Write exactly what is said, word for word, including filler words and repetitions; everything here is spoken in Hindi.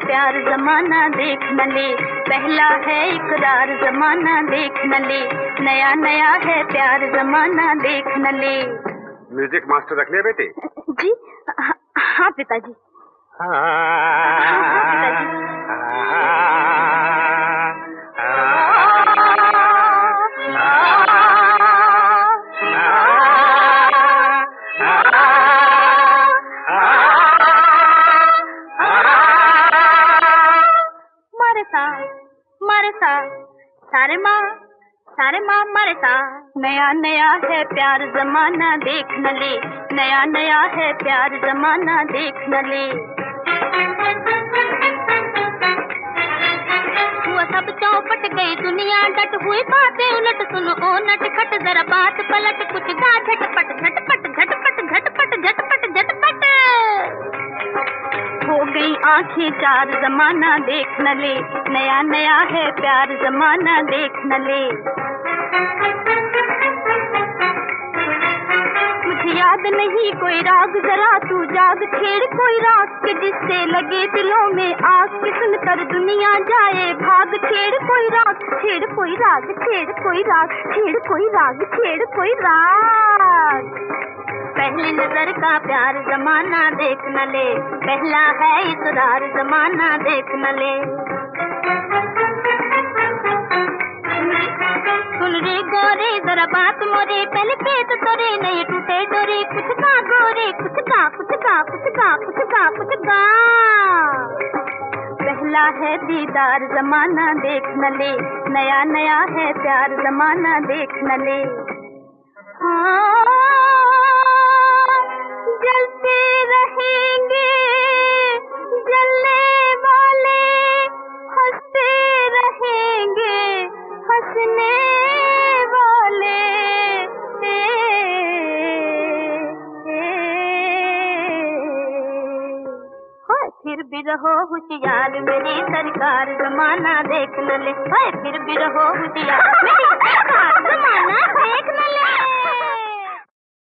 प्यार जमाना देख न ले, पहला है इकरार जमाना देख न ले, नया नया है प्यार जमाना देख न ले। म्यूजिक मास्टर रख लिया बेटे? जी हाँ पिताजी। हाँ पिताजी। मरसा सारे माँ सारे माँ मरसा, नया नया है प्यार जमाना देख न ले, नया नया है प्यार जमाना देख न ले। हुआ सब चौपट गई दुनिया डट हुई बातें उलट, सुनो ओ नटखट जरा बात पलट, कुछ गा झटपट झटपट झटपट झटपट झटपट झटपट। हो गई आंखें चार जमाना देख न ले, नया नया है प्यार जमाना देख न ले। मुझे याद नहीं कोई राग जरा तू जाग छेड़ कोई राग के जिससे लगे दिलों में आग की, सुनकर दुनिया जाए भाग। छेड़ कोई राग छेड़ कोई राग छेड़ कोई राग छेड़ कोई राग छेड़ कोई राग। पहली नजर का प्यार जमाना देख न ले, पहला है इकरार जमाना देख न ले। सुन रे गोरे जरा बात मोरे, पहले खेत तोरे नहीं टूटे डोरे, कुछ गा गोरे कुछ गा कुछ गा कुछ गा कुछ गा कुछ गा। पहला है दीदार जमाना देख न ले, नया नया है प्यार जमाना देख न ले। हाँ जलते रहेंगे जलने वाले, हंसते रहेंगे हंसने वाले। ए, ए, ए, फिर भी रहो होशियार मेरी सरकार जमाना देख न ले, फिर भी रहो होशियार मेरी सरकार जमाना देख न ले।